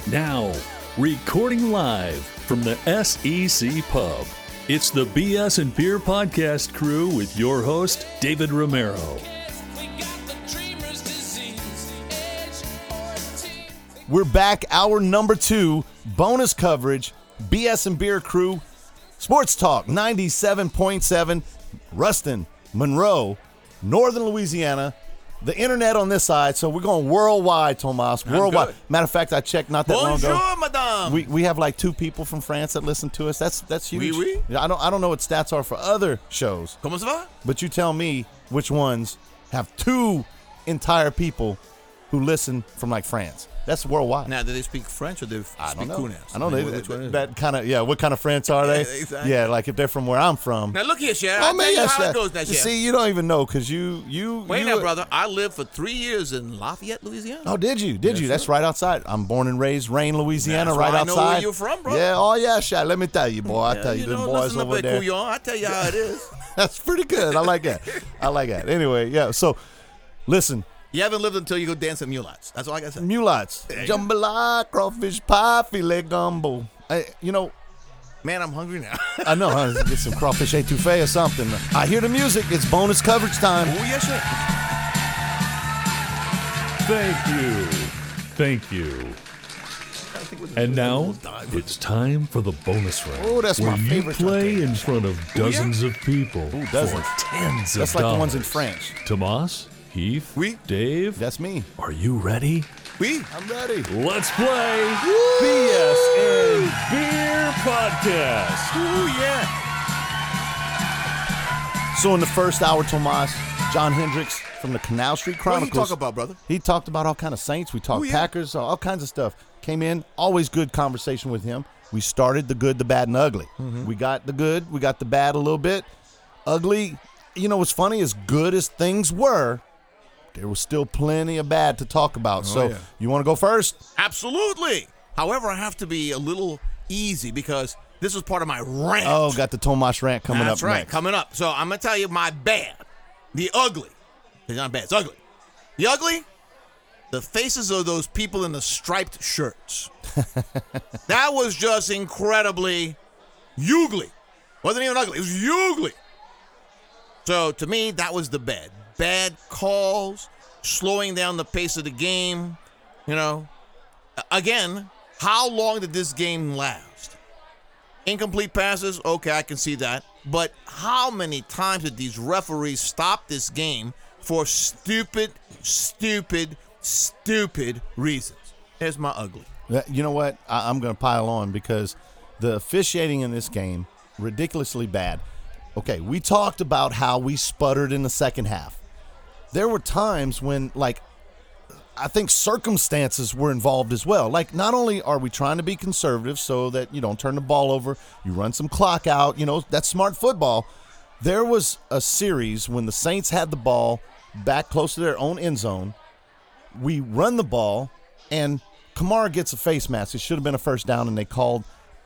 Now, recording live from the SEC Pub, it's the BS and Beer Podcast crew with your host, David Romero. We're back, hour number 2, bonus coverage, BS and Beer crew, Sports Talk 97.7, Ruston, Monroe, Northern Louisiana, the internet on this side, so we're going worldwide, Tomas, worldwide. Matter of fact, I checked not that long ago. Bonjour, madame. We have like 2 people from France that listen to us. That's huge. Oui. I don't know what stats are for other shows, Comment ça va? but you tell me which ones have 2 entire people who listen from like France. That's worldwide. Now, do they speak French or do they I speak don't know. Kunas? I know Which one is it? that kind of, yeah, what kind of French are they? Yeah, exactly. Yeah, like if they're from where I'm from. Now, look here, Sheriff. Oh, I'll tell you how Chef. it goes now, You Sheriff. see, you don't even know because you. Wait now, brother. I lived for 3 years in Lafayette, Louisiana. Oh, did you? Did you? Yes, That's sir. right outside. I'm born and raised, Rain, Louisiana, That's right why I outside. know where you're from, bro. Yeah, oh yeah, Shaq. Let me tell you, boy. I Yeah, tell you, know, them boys listen over up there. Couillon. I tell you how it is. That's pretty good. I like that. I like that. Anyway, yeah. So, listen. You haven't lived until you go dance at Mulots. That's all I got to say. Mulots, jambalaya, crawfish pie, filet gumbo. Man, I'm hungry now. I know, huh? Let's get some crawfish etouffee or something. I hear the music. It's bonus coverage time. Oh, yes, sir. Thank you. And now, it's time for the bonus round. Oh, that's where my you favorite play topic. in front of dozens of people dozens. for tens That's of like dollars. the ones in French. Tomas, Heath, Oui. Dave, That's me. are you ready? Oui. I'm ready. Let's play BS and Beer Podcast. Oh, yeah. So in the first hour, Tomas, John Hendricks from the Canal Street What Chronicles. you talk about, brother? He talked about all kind of Saints. We talked Oh, yeah. Packers, all kinds of stuff. Came in, always good conversation with him. We started the good, the bad, and ugly. Mm-hmm. We got the good, we got the bad a little bit. Ugly, you know what's funny? As good as things were, there was still plenty of bad to talk about. So yeah. you want to go first? Absolutely. However, I have to be a little easy because this was part of my rant. Oh, got the Tomas rant coming That's up right, next. coming up. So I'm going to tell you my bad. The ugly. It's not bad, it's ugly. The ugly, the faces of those people in the striped shirts. That was just incredibly ugly. Wasn't even ugly, it was ugly. So to me, that was the bad. Bad calls, slowing down the pace of the game. You know, again, how long did this game last? Incomplete passes, okay, I can see that. But how many times did these referees stop this game for stupid reasons? Here's my ugly. You know what? I'm going to pile on because the officiating in this game, ridiculously bad. Okay, we talked about how we sputtered in the second half. There were times when, like, I think circumstances were involved as well. Like, not only are we trying to be conservative so that you don't turn the ball over, you run some clock out, that's smart football. There was a series when the Saints had the ball back close to their own end zone. We run the ball, and Kamara gets a face mask. It should have been a first down, and they called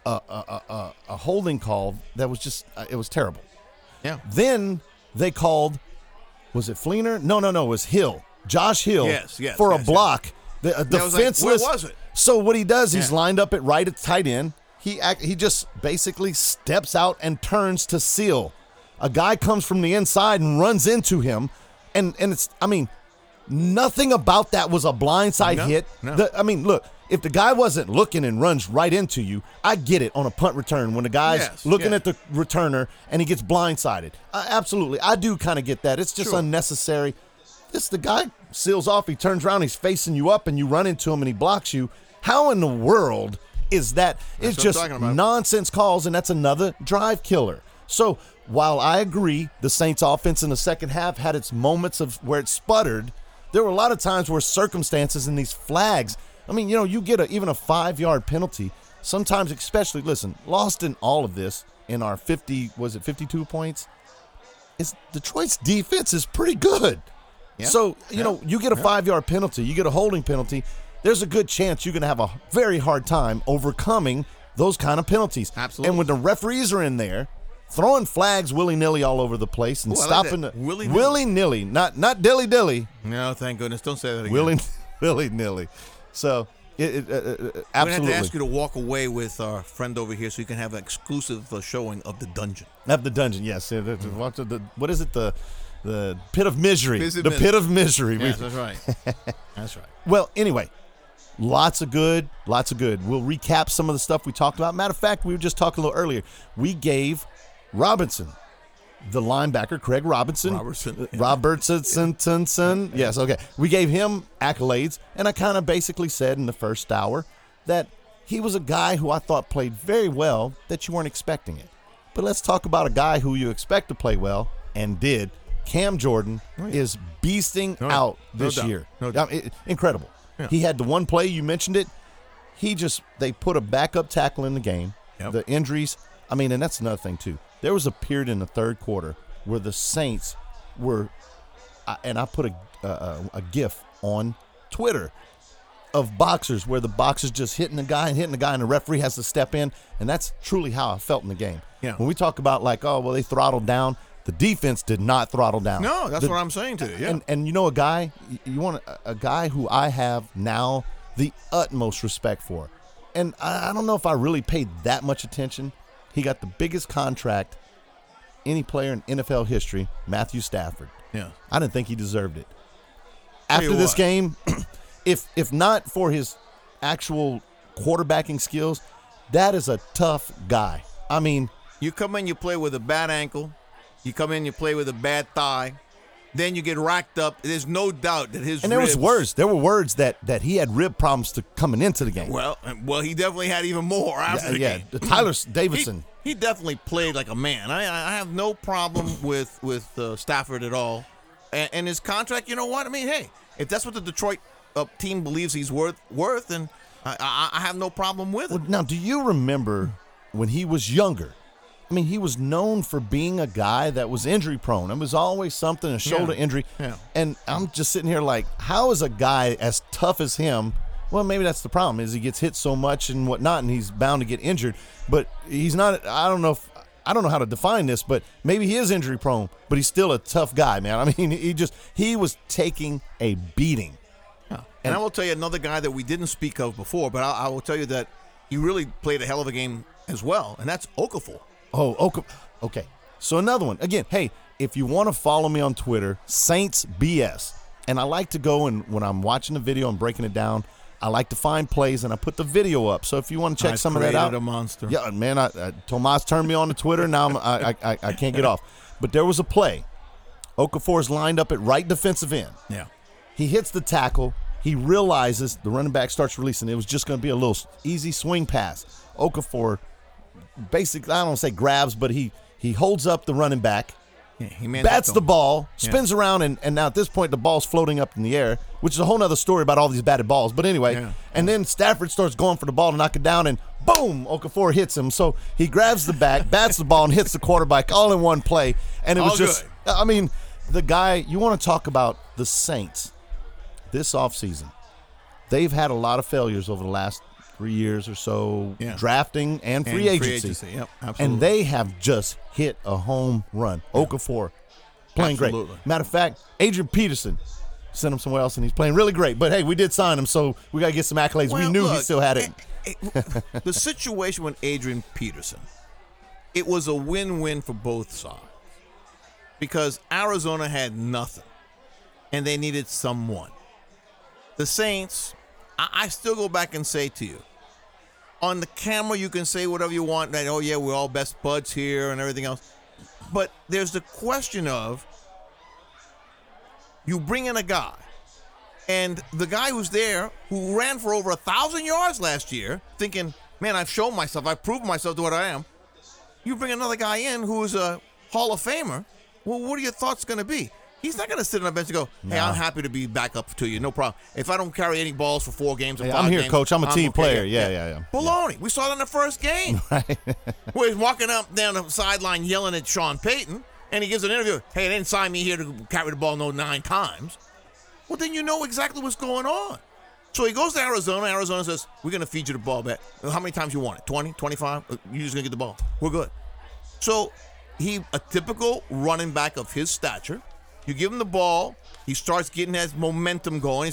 a holding call that was just it was terrible. Yeah. Then they called, was it Fleener? No, it was Hill. Josh Hill Yes, for a yes. block. The Yeah, I was like, defenseless. where was it? So what he does, he's Yeah. lined up at right at tight end. He just basically steps out and turns to seal. A guy comes from the inside and runs into him, and it's nothing about that was a blindside No, hit. no. Look, if the guy wasn't looking and runs right into you, I get it on a punt return when the guy's Yes, looking yeah. at the returner and he gets blindsided. Absolutely, I do kind of get that. It's just Sure. unnecessary. The guy seals off, he turns around, he's facing you up, and you run into him and he blocks you. How in the world is that? It's what I'm just talking about. nonsense calls, and that's another drive killer. So while I agree the Saints offense in the second half had its moments of where it sputtered, there were a lot of times where circumstances and these flags, you get even a 5-yard penalty. Sometimes, especially, lost in all of this in our 52 points, is Detroit's defense is pretty good. Yeah. So, you get a 5-yard penalty, you get a holding penalty, there's a good chance you're going to have a very hard time overcoming those kind of penalties. Absolutely. And when the referees are in there, throwing flags willy-nilly all over the place and Ooh, I like stopping that. the Willy-nilly. willy-nilly, not dilly-dilly, No, thank goodness. Don't say that again. willy-nilly. So, We're Absolutely. going to have to ask you to walk away with our friend over here so you can have an exclusive showing of the dungeon. Of the dungeon, yes. What is it? The pit of misery. Pit The pit of misery. Yes, that's right. That's right. Well, anyway, lots of good. We'll recap some of the stuff we talked about. Matter of fact, we were just talking a little earlier. We gave Robinson, the linebacker, Craig Robertson. Robertson. Yes, okay. We gave him accolades, and I kind of basically said in the first hour that he was a guy who I thought played very well, that you weren't expecting it. But let's talk about a guy who you expect to play well and did. Cam Jordan is beasting out this year. No doubt. Incredible. Yeah. He had the one play, you mentioned it. They put a backup tackle in the game. Yep. The injuries, and that's another thing too. There was a period in the third quarter where the Saints were, and I put a GIF on Twitter of boxers where the boxer's just hitting the guy, and the referee has to step in, and that's truly how I felt in the game. Yeah. When we talk about they throttled down, the defense did not throttle down. No, that's what I'm saying to you. Yeah. And you guy, you want a guy who I have now the utmost respect for. And I don't know if I really paid that much attention. He got the biggest contract any player in NFL history, Matthew Stafford. Yeah. I didn't think he deserved it. After this game, if not for his actual quarterbacking skills, that is a tough guy. You come in, you play with a bad ankle. You come in, you play with a bad thigh. Then you get racked up. There's no doubt that his and there ribs, was words. There were words that he had rib problems coming into the game. Well, he definitely had even more after the game. Tyler Davidson. He definitely played like a man. I have no problem with Stafford at all. And his contract, you know what? Hey, if that's what the Detroit team believes he's worth, then I have no problem with it. Well, now, do you remember when he was younger? He was known for being a guy that was injury prone. It was always something, a shoulder injury. Yeah. And I'm just sitting here like, how is a guy as tough as him? Well, maybe that's the problem, is he gets hit so much and whatnot, and he's bound to get injured. But he's not. I don't know how to define this, but maybe he is injury prone, but he's still a tough guy, man. He was taking a beating. Yeah. And I will tell you another guy that we didn't speak of before, but I will tell you that he really played a hell of a game as well, and that's Okafor. Oh, okay. So another one. Again, hey, if you want to follow me on Twitter, Saints BS. And I like to go and when I'm watching the video and breaking it down, I like to find plays and I put the video up. So if you want to check some of that out. A monster. Yeah, man, Tomas turned me on to Twitter. Now I can't get off. But there was a play. Okafor's lined up at right defensive end. Yeah. He hits the tackle. He realizes the running back starts releasing. It was just going to be a little easy swing pass. Okafor basically, I don't want to say grabs, but he holds up the running back, bats the ball, spins around, and now at this point the ball's floating up in the air, which is a whole other story about all these batted balls. But anyway, and then Stafford starts going for the ball to knock it down, and boom, Okafor hits him. So he grabs the back, bats the ball, and hits the quarterback all in one play. And it was just, the guy, you want to talk about the Saints this offseason. They've had a lot of failures over the last 3 years or so, drafting and free agency. Yep, absolutely. And they have just hit a home run. Okafor playing great. Matter of fact, Adrian Peterson sent him somewhere else, and he's playing really great. But, hey, we did sign him, so we got to get some accolades. Well, we knew he still had it. The situation with Adrian Peterson, it was a win-win for both sides because Arizona had nothing, and they needed someone. The Saints, I still go back and say to you, on the camera you can say whatever you want, that, we're all best buds here and everything else. But there's the question of you bring in a guy, and the guy who's there, who ran for over 1,000 yards last year, thinking, man, I've shown myself, I've proven myself to what I am. You bring another guy in who is a Hall of Famer, well, what are your thoughts going to be? He's not going to sit on the bench and go, hey, I'm happy to be back up to you. No problem. If I don't carry any balls for 4 games or 5 games. I'm here, Coach. I'm a team player. Yeah. Baloney. We saw it in the first game. Right. Where he's walking up down the sideline yelling at Sean Payton, and he gives an interview. Hey, they didn't sign me here to carry the ball 9 times. Well, then you know exactly what's going on. So he goes to Arizona. Arizona says, we're going to feed you the ball back. How many times you want it? 20, 25? You're just going to get the ball. We're good. So a typical running back of his stature, you give him the ball, he starts getting his momentum going. He's like,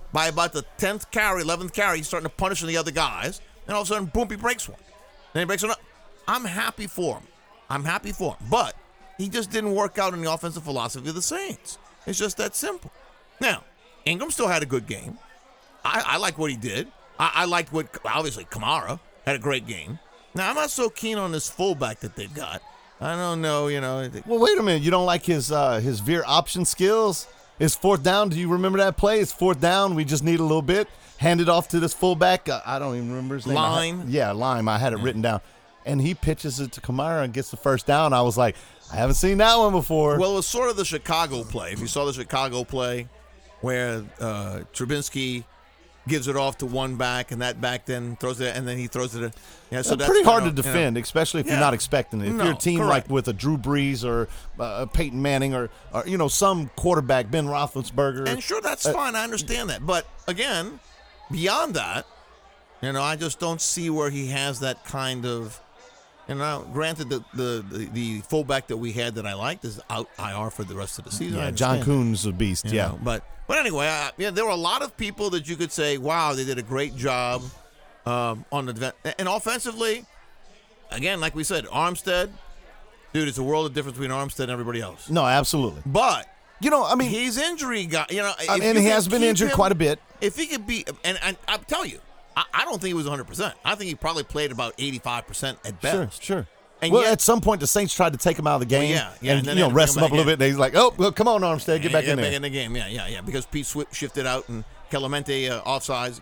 by about the 10th carry, 11th carry, he's starting to punish the other guys. And all of a sudden, boom, he breaks one. Then he breaks another. I'm happy for him. But he just didn't work out in the offensive philosophy of the Saints. It's just that simple. Now, Ingram still had a good game. I like what he did. I liked what, obviously, Kamara had a great game. Now, I'm not so keen on this fullback that they've got. I don't know, Well, wait a minute. You don't like his veer option skills? His fourth down, do you remember that play? It's fourth down. We just need a little bit. Hand it off to this fullback. I don't even remember his name. Lime. I had it written down. And he pitches it to Kamara and gets the first down. I was like, I haven't seen that one before. Well, it was sort of the Chicago play. If you saw the Chicago play where Trubinsky gives it off to one back, and that back then throws it, and then he throws it. Yeah, so that's pretty hard to defend, especially if you're not expecting it. If you're a team correct. like with a Drew Brees or Peyton Manning or some quarterback, Ben Roethlisberger. And sure, that's fine. I understand that. But, again, beyond that, I just don't see where he has that kind of granted, the fullback that we had that I liked is out IR for the rest of the season. Yeah, John Kuhn's a beast, But anyway, there were a lot of people that you could say, wow, they did a great job on the defense. And offensively, again, like we said, Armstead, dude, it's a world of difference between Armstead and everybody else. No, absolutely. But, he's injury guy. And he has been injured quite a bit. If he could be, and I'll tell you, I don't think he was 100%. I think he probably played about 85% at best. Sure. And well, at some point, the Saints tried to take him out of the game and rest him up a little bit. And he's like, oh, well, come on, Armstead, get back in there. Back in the game, yeah. Because Pete shifted out and Clemente offsides.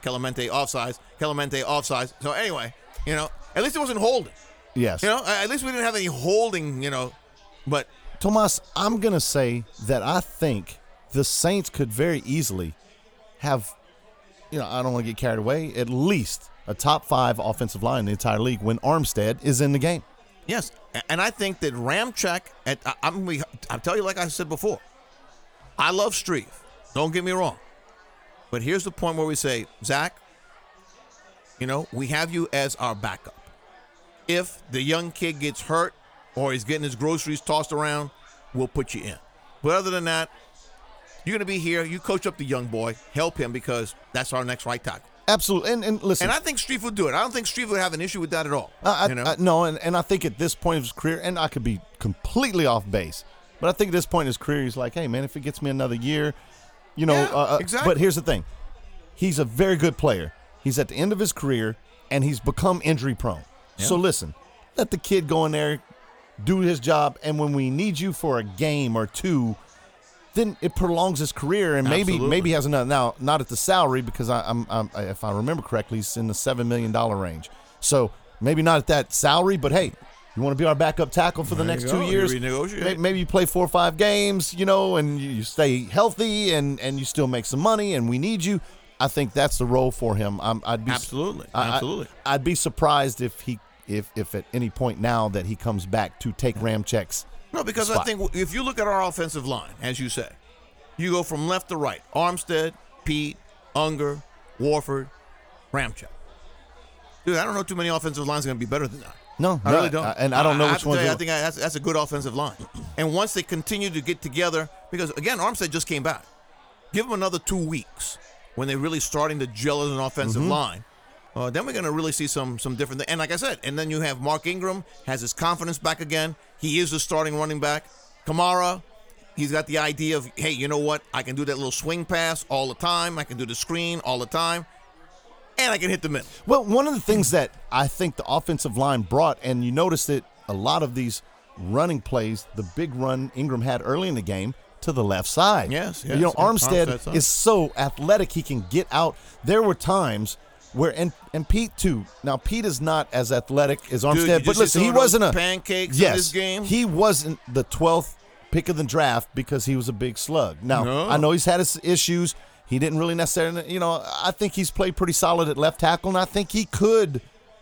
So anyway, at least it wasn't holding. Yes. At least we didn't have any holding, but. Tomas, I'm going to say that I think the Saints could very easily have, I don't want to get carried away, at least a top 5 offensive line in the entire league when Armstead is in the game. Yes, and I think that Ramczyk, I'll tell you like I said before, I love Strief. Don't get me wrong. But here's the point where we say, Zach, we have you as our backup. If the young kid gets hurt or he's getting his groceries tossed around, we'll put you in. But other than that, you're going to be here. You coach up the young boy. Help him because that's our next right tackle. Absolutely. And listen. And I think Strief would do it. I don't think Strief would have an issue with that at all. No, and I think at this point of his career, and I could be completely off base, but I think at this point in his career, he's like, hey, man, if it gets me another year, exactly. But here's the thing. He's a very good player. He's at the end of his career, and he's become injury prone. Yeah. So listen, let the kid go in there, do his job, and when we need you for a game or two, then it prolongs his career, and maybe he has another. Now, not at the salary because I'm if I remember correctly, he's in the $7 million range. So maybe not at that salary, but hey, you want to be our backup tackle for the next 2 years? Maybe you play 4 or 5 games, and you stay healthy, and you still make some money, and we need you. I think that's the role for him. Absolutely. I'd be surprised if at any point now that he comes back to take Ramczyk's. No, because spot. I think if you look at our offensive line, as you say, you go from left to right. Armstead, Pete, Unger, Warford, Ramczyk. Dude, I don't know too many offensive lines are going to be better than that. No, I really don't. And I don't know which one. I think that's a good offensive line. And once they continue to get together, because, again, Armstead just came back. Give them another 2 weeks when they're really starting to gel as an offensive line. Then we're going to really see some different things. And like I said, and then you have Mark Ingram has his confidence back again. He is the starting running back. Kamara, he's got the idea of, hey, you know what? I can do that little swing pass all the time. I can do the screen all the time. And I can hit the middle. Well, one of the things that I think the offensive line brought, and you noticed it, a lot of these running plays, the big run Ingram had early in the game, to the left side. Yes. Armstead is so athletic, he can get out. There were times where, and Pete too. Now, Pete is not as athletic as Armstead, but listen, he wasn't a pancakes in this game. He wasn't the 12th pick of the draft because he was a big slug. Now, I know he's had his issues. He didn't really necessarily, I think he's played pretty solid at left tackle, and I think he could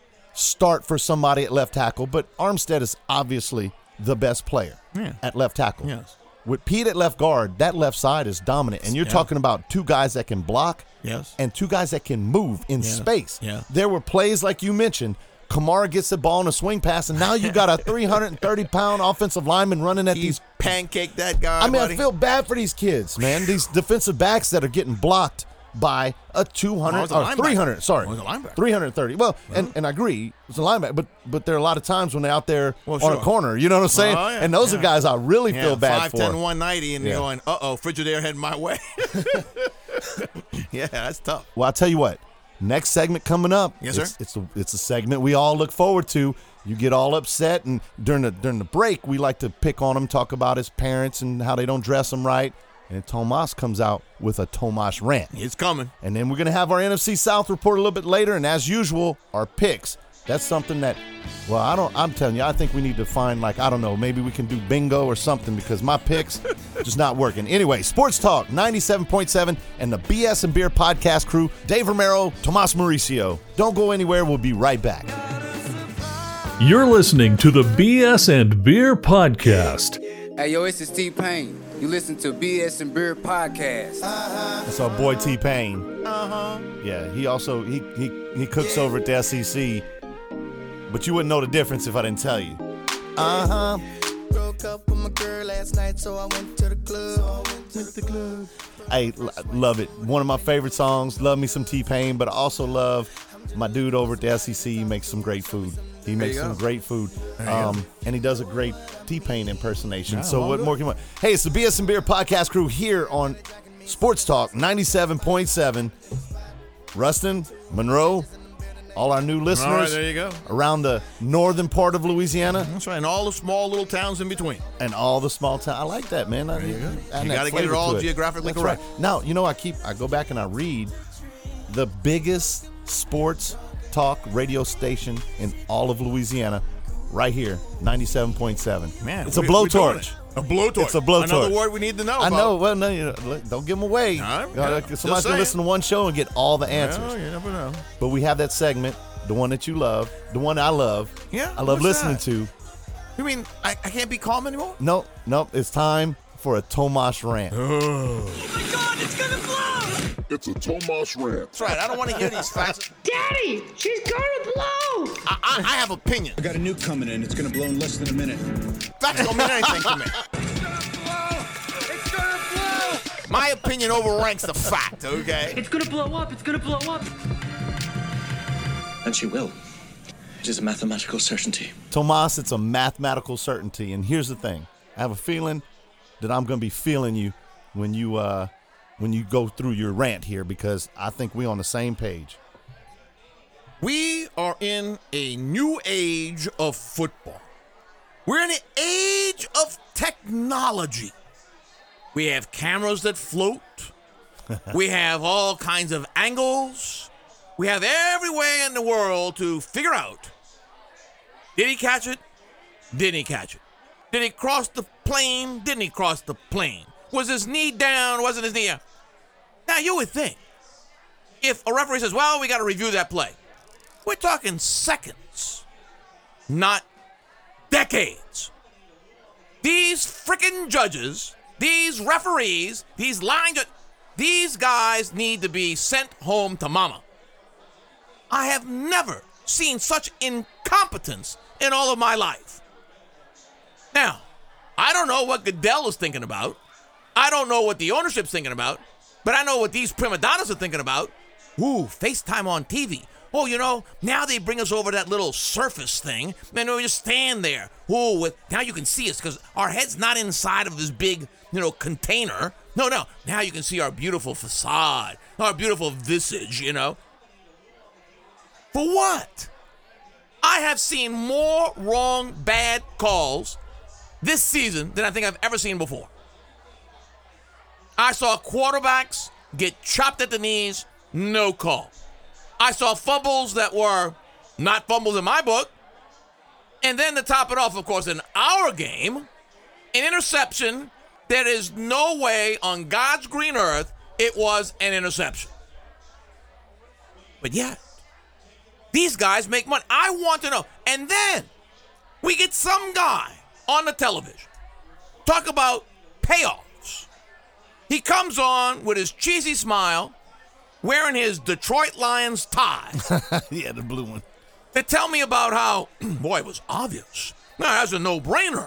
start for somebody at left tackle, but Armstead is obviously the best player at left tackle. Yes. With Pete at left guard, that left side is dominant, and you're talking about 2 guys that can block and 2 guys that can move in space. Yeah. There were plays like you mentioned. Kamara gets the ball in a swing pass, and now you got a 330-pound offensive lineman running at these. Pancake that guy. I mean, buddy. I feel bad for these kids, man. These defensive backs that are getting blocked by a 200 a or linebacker. 300. Sorry, It was a linebacker. 330. Well, and I agree, it's a linebacker, but there are a lot of times when they're out there Well, on sure. a corner. You know what I'm saying? Oh, yeah, and those are yeah. guys I really feel bad 5'10", for. 190, and Yeah. you're going, Frigidaire heading my way. Yeah, that's tough. Well, I'll tell you what. Next segment coming up. Yes, sir. It's a segment we all look forward to. You get all upset, and during the break, we like to pick on him, talk about his parents and how they don't dress him right. And Tomas comes out with a Tomas rant. It's coming. And then we're going to have our NFC South report a little bit later, and as usual, our picks. That's something that, I'm telling you, I think we need to find, maybe we can do bingo or something, because my picks just not working. Anyway, Sports Talk 97.7 and the BS and Beer podcast crew, Dave Romero, Tomas Mauricio. Don't go anywhere. We'll be right back. You're listening to the BS and Beer podcast. Hey, yo, it's T-Pain. You listen to BS and Beer Podcast. That's our boy T-Pain. Yeah, he also, he cooks over at the SEC, but you wouldn't know the difference if I didn't tell you. Broke up with my girl last night, so I went to the club. Hey, love it. One of my favorite songs. Love me some T-Pain, but I also love my dude over at the SEC. He makes some great food. He makes some great food. And he does a great T-Pain impersonation. Yeah, so what more can you want? Hey, it's the BS and Beer podcast crew here on Sports Talk 97.7. Ruston, Monroe, all our new listeners. All right, there you go. Around the northern part of Louisiana That's right, and all the small little towns in between. and all the small towns. I like that, man. You got to get it all geographically That's correct. right. Now, you know, I go back and I read the biggest sports talk radio station in all of Louisiana, right here, 97.7. Man, it's a we're doing blowtorch. it. A blowtorch. It's a blowtorch. Another word we need to know I about. know. Well, no, don't give them away. All right, Somebody's just going to saying. listen to one show and get all the answers. Well, you never know. But we have that segment, the one that you love, the one I love. Yeah, I love what's listening that? to. You mean I can't be calm anymore? Nope. It's time for a Tomas rant. It's a Tomas rant. That's right. I don't want to hear these facts. Daddy, she's gonna blow! I have opinions. I got a nuke coming in. It's going to blow in less than a minute. Facts don't mean anything to me. My opinion overranks the fact, okay? It's gonna blow up, it's gonna blow up! And she will. It is a mathematical certainty. Tomas, it's a mathematical certainty. And here's the thing. I have a feeling that I'm going to be feeling you when you go through your rant here, because I think we're on the same page. We are in a new age of football. We're in an age of technology. We have cameras that float. We have all kinds of angles. We have every way in the world to figure out, did he catch it? Didn't he catch it? Did he cross the plane? Didn't he cross the plane? Was his knee down? Wasn't his knee down? Now, you would think, if a referee says, well, we got to review that play, we're talking seconds, not decades. These freaking judges, these referees, these line judges, these guys need to be sent home to mama. I have never seen such incompetence in all of my life. Now, I don't know what Goodell is thinking about. I don't know what the ownership's thinking about. But I know what these prima donnas are thinking about. Ooh, FaceTime on TV. Oh, now they bring us over that little surface thing, and we just stand there. Ooh, now you can see us because our head's not inside of this big, container. No. Now you can see our beautiful facade, our beautiful visage, For what? I have seen more wrong, bad calls this season than I think I've ever seen before. I saw quarterbacks get chopped at the knees, no call. I saw fumbles that were not fumbles in my book. And then to top it off, of course, in our game, an interception. There is no way on God's green earth it was an interception. But yet, these guys make money. I want to know. And then we get some guy on the television talk about payoffs. He comes on with his cheesy smile, wearing his Detroit Lions tie. Yeah, the blue one. They tell me about how, boy, it was obvious. Now, that's a no-brainer.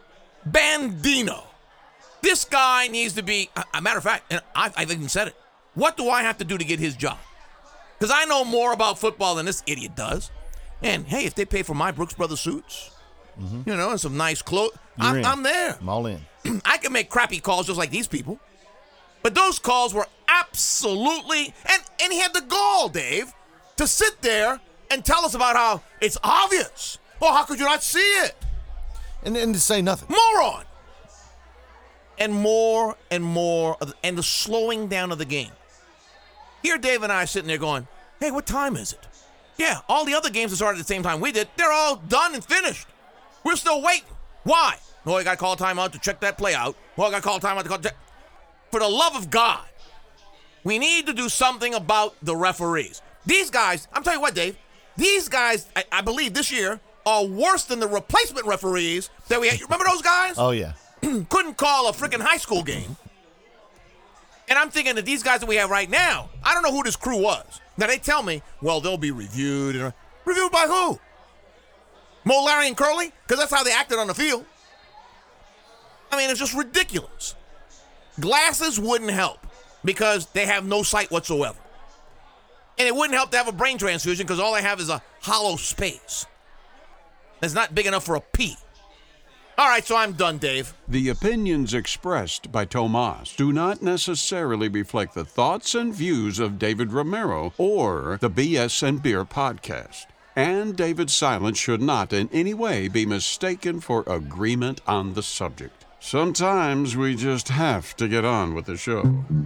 Bandino. This guy needs to be, a matter of fact, and I've even said it, What do I have to do to get his job? Because I know more about football than this idiot does. And, hey, if they pay for my Brooks Brothers suits, and some nice clothes, I'm there. I'm all in. I can make crappy calls just like these people. But those calls were absolutely, and he had the gall, Dave, to sit there and tell us about how it's obvious. Oh, how could you not see it? And to say nothing. Moron. And more, and the slowing down of the game. Here, Dave and I are sitting there going, hey, what time is it? Yeah, all the other games that started at the same time we did, they're all done and finished. We're still waiting. Why? Oh, I got to call a timeout to check that play out. Oh, I got to call a timeout to call. For the love of God, we need to do something about the referees. These guys, I'm telling you what, Dave, these guys, I believe this year, are worse than the replacement referees that we had. You remember those guys? Oh, yeah. Couldn't call a freaking high school game. And I'm thinking that these guys that we have right now, I don't know who this crew was. Now, they tell me, well, they'll be reviewed. Reviewed by who? Mo, Larry, and Curly? Because that's how they acted on the field. I mean, it's just ridiculous. Glasses wouldn't help because they have no sight whatsoever. And it wouldn't help to have a brain transfusion because all they have is a hollow space. It's not big enough for a pea. All right, so I'm done, Dave. The opinions expressed by Tomas do not necessarily reflect the thoughts and views of David Romero or the BS and Beer podcast. And David's silence should not in any way be mistaken for agreement on the subject. Sometimes we just have to get on with the show.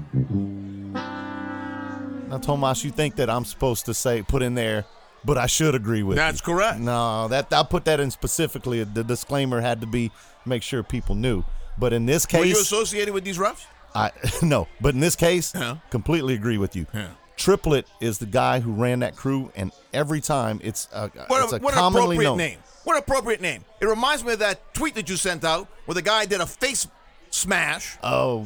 Now, Tomas, you think that I'm supposed to put in there, but I should agree with you. That's correct. No, I'll put that in specifically. The disclaimer had to be make sure people knew. But in this case, were you associated with these refs? No, but in this case, Yeah. completely agree with you. Yeah. Triplet is the guy who ran that crew, and every time it's a What commonly appropriate known name. What appropriate name. It reminds me of that tweet that you sent out where the guy did a face smash. Oh,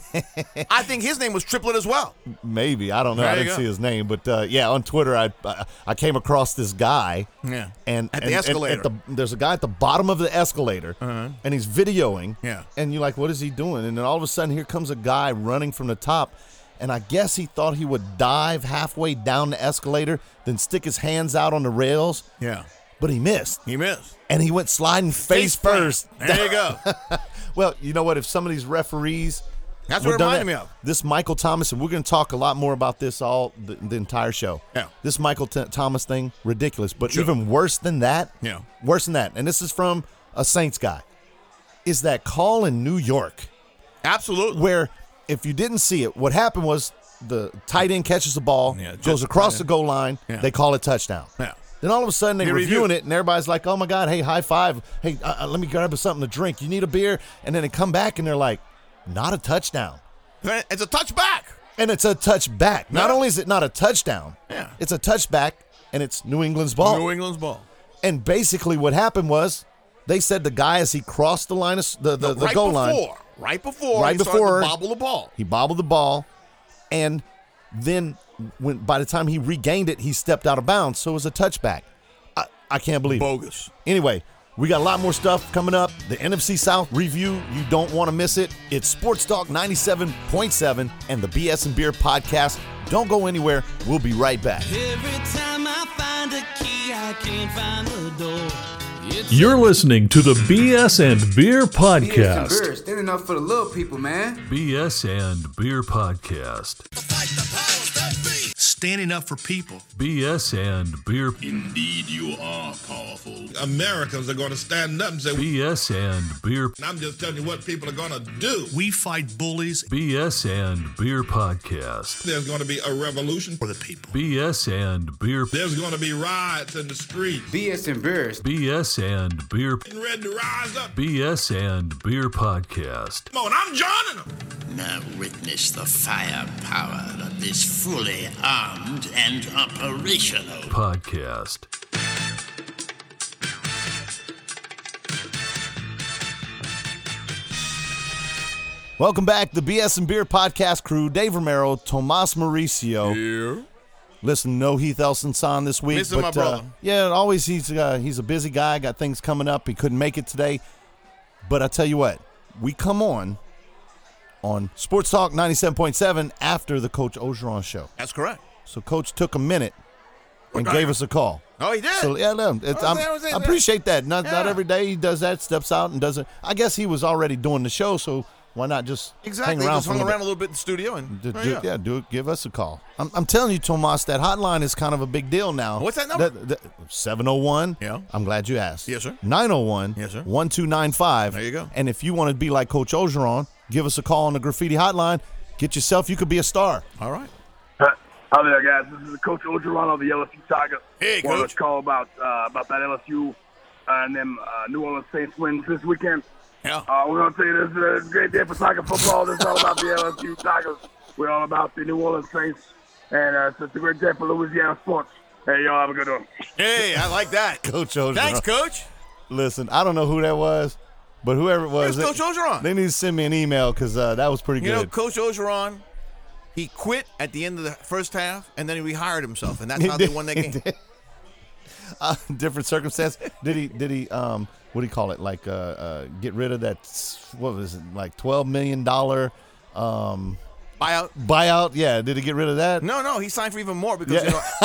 I think his name was Triplet as well. maybe. I don't know. There I you didn't go. see his name, but yeah, on Twitter, I came across this guy. Yeah. And At the escalator. there's a guy at the bottom of the escalator, and he's videoing. Yeah. And you're like, what is he doing? And then all of a sudden, here comes a guy running from the top. And I guess he thought he would dive halfway down the escalator, then stick his hands out on the rails. Yeah. But he missed. He missed. And he went sliding face first. There you go. Well, you know what? If some of these referees. That's what it reminded me of. This Michael Thomas, and we're going to talk a lot more about this the entire show. Yeah. This Michael Thomas thing, ridiculous. But Sure. even worse than that, Yeah. worse than that, and this is from a Saints guy, is that call in New York Absolutely. where if you didn't see it, what happened was the tight end catches the ball, Yeah, just goes across tight the end. goal line, Yeah. they call it touchdown. Yeah. Then all of a sudden they're They reviewing review. it, and everybody's like, oh, my God, hey, high five. Hey, let me grab something to drink. You need a beer? And then they come back, and they're like, not a touchdown. It's a touchback. And it's a touchback. Not Yeah. only is it not a touchdown, Yeah. it's a touchback, and it's New England's ball. New England's ball. And basically what happened was they said the guy, as he crossed the line, the right goal before, line, Right before Right he started before- to bobble the ball. he bobbled the ball, and then by the time he regained it, he stepped out of bounds, so it was a touchback. I can't believe it. Bogus. Anyway, we got a lot more stuff coming up. The NFC South review, you don't want to miss it. It's Sports Talk 97.7 and the BS and Beer podcast. Don't go anywhere. We'll be right back. Every time I find a key, I can't find the door. You're listening to the BS and Beer BS and podcast. Beer, standing up for the little people, man. BS and Beer podcast. Standing up for people. BS and Beer. Indeed, you are powerful. Americans are going to stand up and say, BS and Beer. I'm just telling you what people are going to do. We fight bullies BS and Beer podcast. There's going to be a revolution for the people. BS and Beer. There's going to be riots in the streets. BS and Beer. BS and Beer. Getting ready to rise up. BS and Beer podcast. Come on, I'm joining them. Now witness the firepower of this fully armed and operational podcast. Welcome back, the BS and Beer podcast crew. Dave Romero, Tomas Mauricio. Yeah. Listen, no Heath Elson-Son this week. Missing my brother. Yeah, always he's a busy guy, got things coming up. He couldn't make it today. But I tell you what, we come on on Sports Talk 97.7 after the Coach Orgeron show. That's correct. So Coach took a minute and gave us a call. Oh, he did? So, yeah, no, I appreciate that. Not every day he does that, steps out and does it. I guess he was already doing the show, so why not just hang around Just hung around a little bit in the studio and give us a call. I'm telling you, Tomas, that hotline is kind of a big deal now. What's that number? 701. Yeah. I'm glad you asked. Yes, sir. 901. Yes, sir. 1295. There you go. And if you want to be like Coach Orgeron, give us a call on the graffiti hotline. Get yourself. You could be a star. All right. Hi there, guys. This is Coach Orgeron of the LSU Tigers. Hey, Wanted Coach. to call about that LSU and them New Orleans Saints wins this weekend. Yeah. We're going to tell you this is a great day for Tiger football. This is all about the LSU Tigers. We're all about the New Orleans Saints. And it's a great day for Louisiana sports. Hey, y'all have a good one. Hey, I like that. Coach Orgeron. Thanks, Coach. Listen, I don't know who that was, but whoever it was, Coach Orgeron. They need to send me an email because that was pretty good. You know, Coach Orgeron, he quit at the end of the first half, and then he rehired himself, and that's how they won that game. Different circumstance. Did he? What do you call it? Like get rid of that? What was it? Like $12 million buyout. Yeah. Did he get rid of that? No. He signed for even more because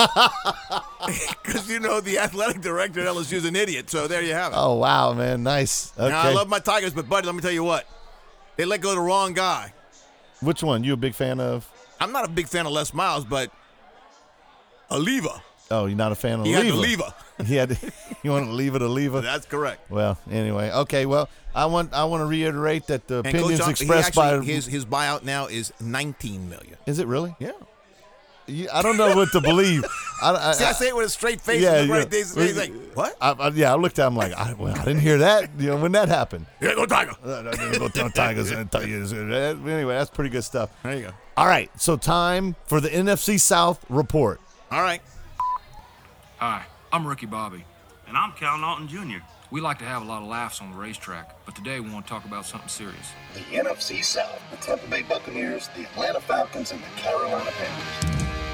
the athletic director at LSU is an idiot. So there you have it. Oh wow, man, nice. Okay. Now, I love my Tigers, but buddy, let me tell you what, they let go of the wrong guy. Which one? You a big fan of? I'm not a big fan of Les Miles, but Oliva. Oh, you're not a fan of He Oliva? had to leave her. You want to leave it, Oliva? That's correct. Well, anyway, okay. Well, I want to reiterate that the opinions Coach, expressed by his buyout now is $19 million. Is it really? Yeah. I don't know what to believe. I say it with a straight face. Yeah, and right. He's like, what? I looked at him like, I didn't hear that. When that happened. Yeah, go Tiger. Go tell Tigers and tell you. Anyway, that's pretty good stuff. There you go. All right, so time for the NFC South report. All right. Hi, I'm Ricky Bobby. And I'm Cal Naughton Jr. We like to have a lot of laughs on the racetrack, but today we want to talk about something serious. The NFC South, the Tampa Bay Buccaneers, the Atlanta Falcons, and the Carolina Panthers.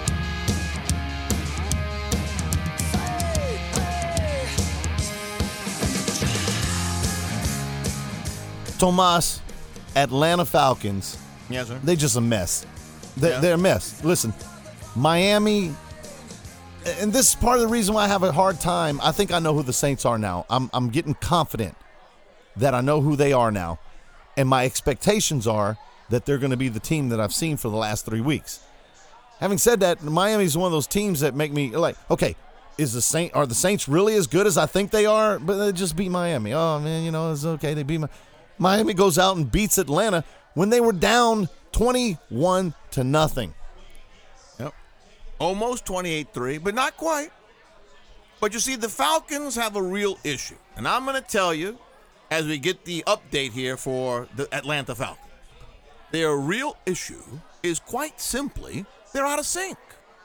Tomas, Atlanta Falcons. Yes, sir. They just a mess. They're a mess. Listen, Miami, and this is part of the reason why I have a hard time. I think I know who the Saints are now. I'm getting confident that I know who they are now. And my expectations are that they're going to be the team that I've seen for the last 3 weeks. Having said that, Miami is one of those teams that make me like, okay, are the Saints really as good as I think they are? But they just beat Miami. Oh, man, it's okay. They beat Miami goes out and beats Atlanta when they were down 21-0. Yep. Almost 28-3, but not quite. But you see, the Falcons have a real issue. And I'm going to tell you as we get the update here for the Atlanta Falcons. Their real issue is quite simply they're out of sync.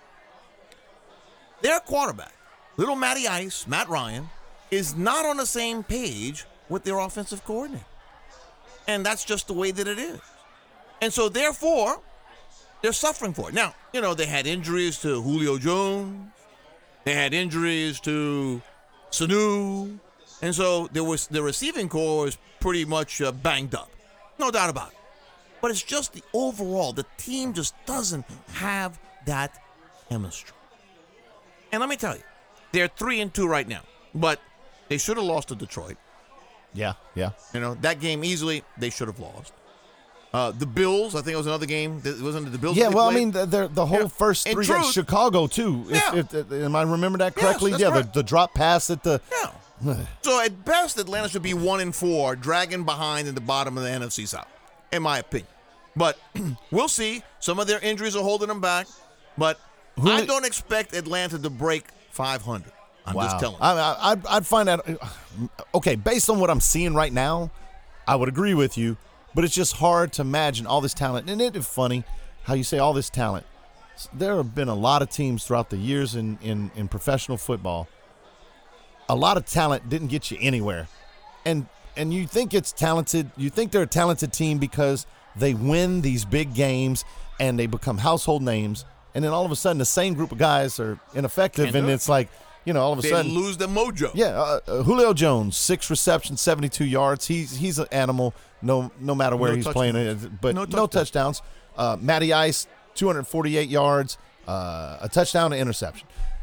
Their quarterback, little Matty Ice, Matt Ryan, is not on the same page with their offensive coordinator. And that's just the way that it is. And so, therefore, they're suffering for it. Now, they had injuries to Julio Jones. They had injuries to Sanu. And so, the receiving core was pretty much banged up. No doubt about it. But it's just the overall, the team just doesn't have that chemistry. And let me tell you, they're 3-2 right now. But they should have lost to Detroit. Yeah. That game easily they should have lost. The Bills, I think it was another game. Wasn't it the Bills? Yeah, well, I mean, the whole first three games, Chicago too. Yeah. Am I remember that correctly? Yes, yeah, correct. the drop pass at the. Yeah. So at best, Atlanta should be 1-4, dragging behind in the bottom of the NFC South, in my opinion. But we'll see. Some of their injuries are holding them back. But I don't expect Atlanta to break 500. I'm just telling you. I'd find that. Okay, based on what I'm seeing right now, I would agree with you. But it's just hard to imagine all this talent. And it's funny how you say all this talent. There have been a lot of teams throughout the years in professional football. A lot of talent didn't get you anywhere. And you think it's talented. You think they're a talented team because they win these big games and they become household names. And then all of a sudden the same group of guys are ineffective. And it's like, all of a sudden lose the mojo. Yeah, Julio Jones, 6 receptions, 72 yards. He's an animal no matter where he's playing, but no touchdowns. Matty Ice, 248 yards, a touchdown, and interception.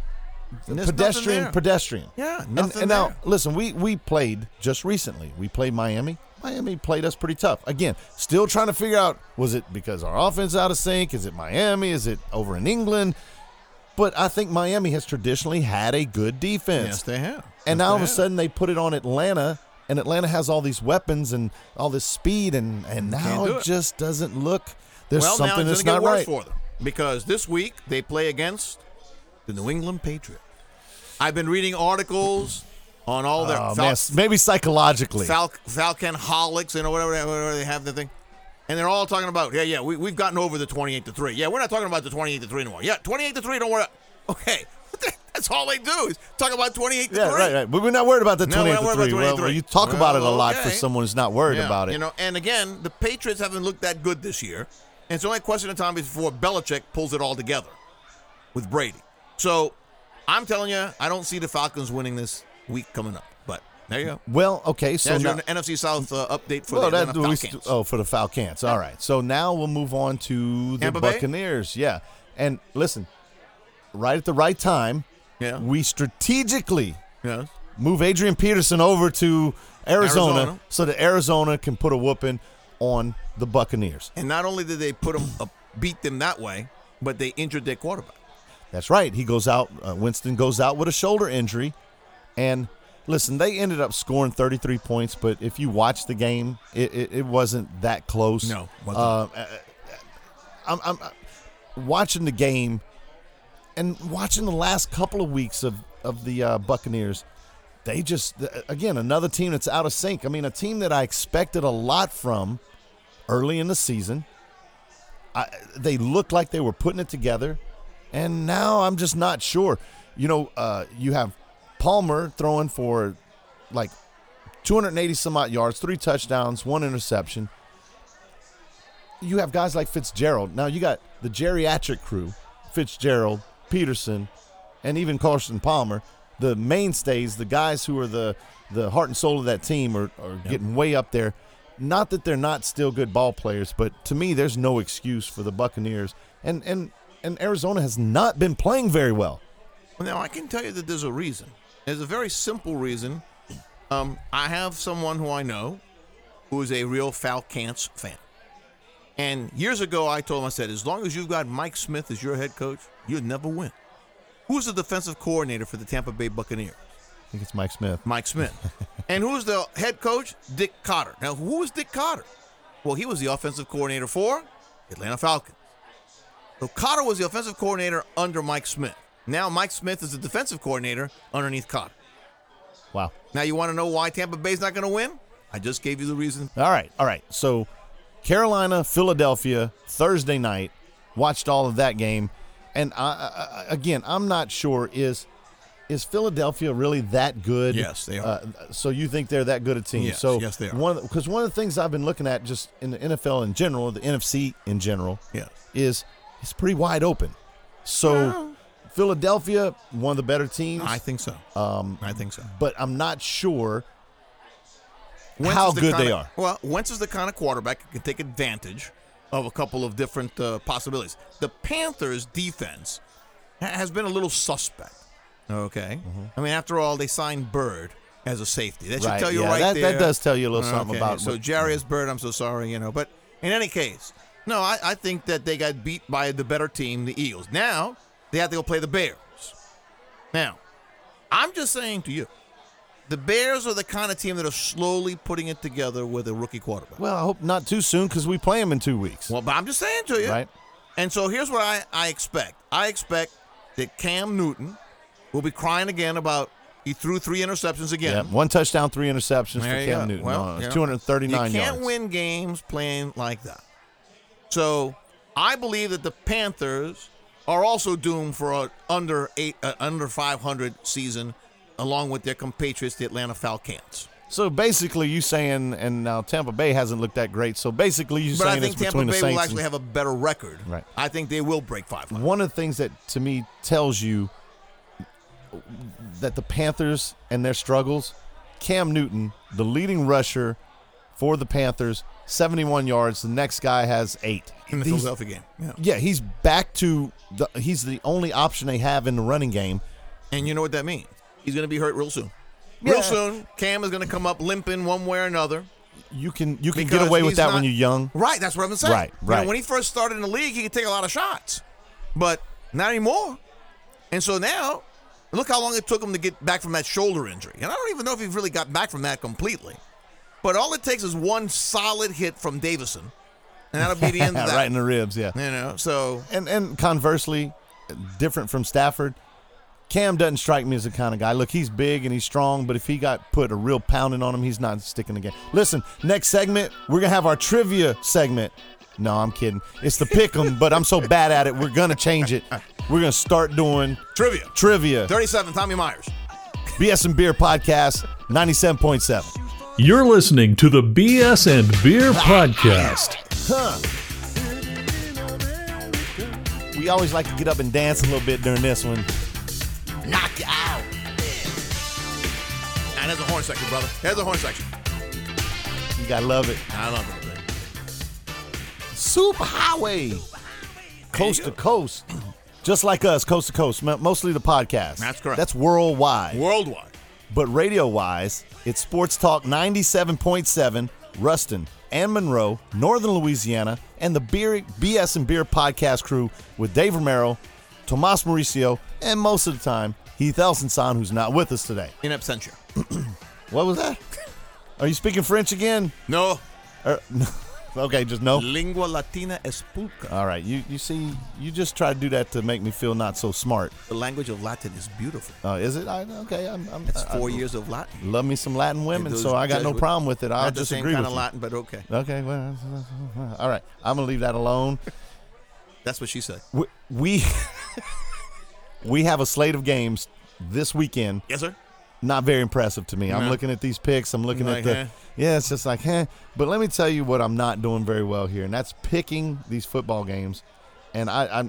Pedestrian. Yeah, nothing and now, listen, we played just recently. We played Miami. Miami played us pretty tough. Again, still trying to figure out, was it because our offense is out of sync? Is it Miami? Is it over in England? But I think Miami has traditionally had a good defense. Yes, they have. And now all of a sudden they put it on Atlanta, and Atlanta has all these weapons and all this speed, and now it just doesn't look – there's something that's not right. For them because this week they play against the New England Patriots. I've been reading articles on all their maybe psychologically Falconholics and whatever they have the thing, and they're all talking about we've gotten over the 28-3. Yeah, we're not talking about the 28-3 anymore. Yeah, 28-3. Don't worry. Okay, that's all they do is talk about 28-3. Yeah, right. But we're not worried about the 28-3. Well, you talk about it a lot for someone who's not worried about it. And again, the Patriots haven't looked that good this year. And it's only a question of time before Belichick pulls it all together with Brady. So I'm telling you, I don't see the Falcons winning this week coming up. But there you go. Well, okay. So that's now, your NFC South update for the Falcons. For the Falcons. All right. So now we'll move on to the Buccaneers. Yeah. And listen, right at the right time, we strategically move Adrian Peterson over to Arizona so that Arizona can put a whooping on the Buccaneers. And not only did they beat them that way, but they injured their quarterback. That's right. He goes out. Winston goes out with a shoulder injury. And listen, they ended up scoring 33 points, but if you watch the game, it wasn't that close. No, wasn't. I'm watching the game and watching the last couple of weeks of the Buccaneers. They just, again, another team that's out of sync. I mean, a team that I expected a lot from early in the season. They looked like they were putting it together, and now I'm just not sure. You have Palmer throwing for like 280 some odd yards, 3 touchdowns, 1 interception. You have guys like Fitzgerald. Now you got the geriatric crew, Fitzgerald, Peterson, and even Carson Palmer. The mainstays, the guys who are the heart and soul of that team are getting way up there. Not that they're not still good ball players, but to me, there's no excuse for the Buccaneers. And Arizona has not been playing very well. Well, now, I can tell you that there's a reason. There's a very simple reason. I have someone who I know who is a real Falcons fan. And years ago, I told him, I said, as long as you've got Mike Smith as your head coach, you'll never win. Who's the defensive coordinator for the Tampa Bay Buccaneers? I think it's Mike Smith. Mike Smith. And who's the head coach? Dick Carter. Now, who is Dick Carter? Well, he was the offensive coordinator for Atlanta Falcons. So Carter was the offensive coordinator under Mike Smith. Now Mike Smith is the defensive coordinator underneath Carter. Wow. Now you want to know why Tampa Bay's not going to win? I just gave you the reason. All right. So Carolina, Philadelphia, Thursday night. Watched all of that game. And again, I'm not sure, is Philadelphia really that good? Yes, they are. So you think they're that good a team? Yes, so yes, they are. Because one of the things I've been looking at just in the NFL in general, the NFC in general, is it's pretty wide open. So Philadelphia, one of the better teams. I think so. But I'm not sure how good they are. Well, Wentz is the kind of quarterback who can take advantage of a couple of different possibilities. The Panthers' defense has been a little suspect. Okay. Mm-hmm. I mean, after all, they signed Bird as a safety. That should tell you there. That does tell you a little something about. So Jarius Bird, I'm so sorry, But in any case, no, I think that they got beat by the better team, the Eagles. Now they have to go play the Bears. Now, I'm just saying to you, the Bears are the kind of team that are slowly putting it together with a rookie quarterback. Well, I hope not too soon because we play them in 2 weeks. Well, but I'm just saying to you. Right. And so here's what I expect. I expect that Cam Newton will be crying again about he threw 3 interceptions again. Yeah, 1 touchdown, 3 interceptions for Cam Newton. Well, 239 yards. You can't win games playing like that. So I believe that the Panthers are also doomed for an under 500 season, along with their compatriots, the Atlanta Falcons. So basically, you saying, and now Tampa Bay hasn't looked that great. So basically, you saying it's between the Saints. But I think Tampa Bay will actually have a better record. Right. I think they will break 500. One of the things that to me tells you that the Panthers and their struggles, Cam Newton, the leading rusher for the Panthers, 71 yards. The next guy has 8. In the Philadelphia game. Yeah, he's back to he's the only option they have in the running game. And you know what that means? He's going to be hurt real soon. Yeah. Real soon, Cam is going to come up limping one way or another. You can get away with that when you're young. Right, that's what I'm saying. Right. You know, when he first started in the league, he could take a lot of shots. But not anymore. And so now, look how long it took him to get back from that shoulder injury. And I don't even know if he really got back from that completely. But all it takes is one solid hit from Davison, and that'll be the end of that. Right in the ribs, yeah. You know, so. And conversely, different from Stafford, Cam doesn't strike me as the kind of guy. Look, he's big and he's strong, but if he got put a real pounding on him, he's not sticking the game. Listen, next segment, we're going to have our trivia segment. No, I'm kidding. It's the pick'em, but I'm so bad at it, we're going to change it. We're going to start doing Trivia. 37, Tommy Myers. BS and Beer Podcast, 97.7. You're listening to the BS and Beer Podcast. We always like to get up and dance a little bit during this one. Knock you out. And there's a horn section, brother. There's a horn section. You gotta love it. I love it, baby. Super Highway. Coast to coast. Just like us, coast to coast. Mostly the podcast. That's correct. That's worldwide. Worldwide. But radio-wise, it's Sports Talk 97.7, Ruston and Monroe, Northern Louisiana, and the BS and Beer Podcast crew with Dave Romero, Tomas Mauricio, and most of the time, Heath Elsenson, who's not with us today. In absentia. What was that? Are you speaking French again? No. No. Okay, just no. Lingua Latina es pulca. All right, you see, you just try to do that to make me feel not so smart. The language of Latin is beautiful. Is it? Okay, It's 4 years of Latin. Love me some Latin women, so I got no problem with it. I'll just agree with you. Not the same kind of Latin, but okay. Okay, well, all right. I'm gonna leave that alone. That's what she said. We have a slate of games this weekend. Yes, sir. Not very impressive to me. I'm looking at these picks. I'm looking at the it's just like, But let me tell you what I'm not doing very well here, and that's picking these football games. And I'm